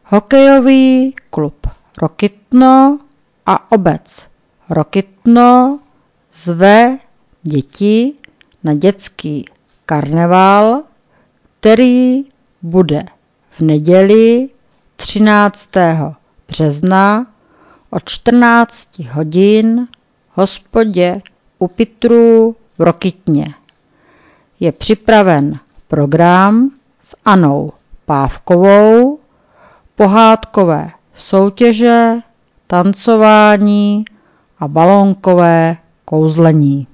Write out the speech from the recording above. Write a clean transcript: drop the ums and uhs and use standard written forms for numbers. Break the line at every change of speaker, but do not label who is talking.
Hokejový klub Rokytno a obec Rokytno zve děti na dětský karneval, který bude v neděli 13. března od 14 hodin v hospodě u Pitrů v Rokytně. Je připraven program s Anou Pávkovou, pohádkové soutěže, tancování a balónkové kouzlení.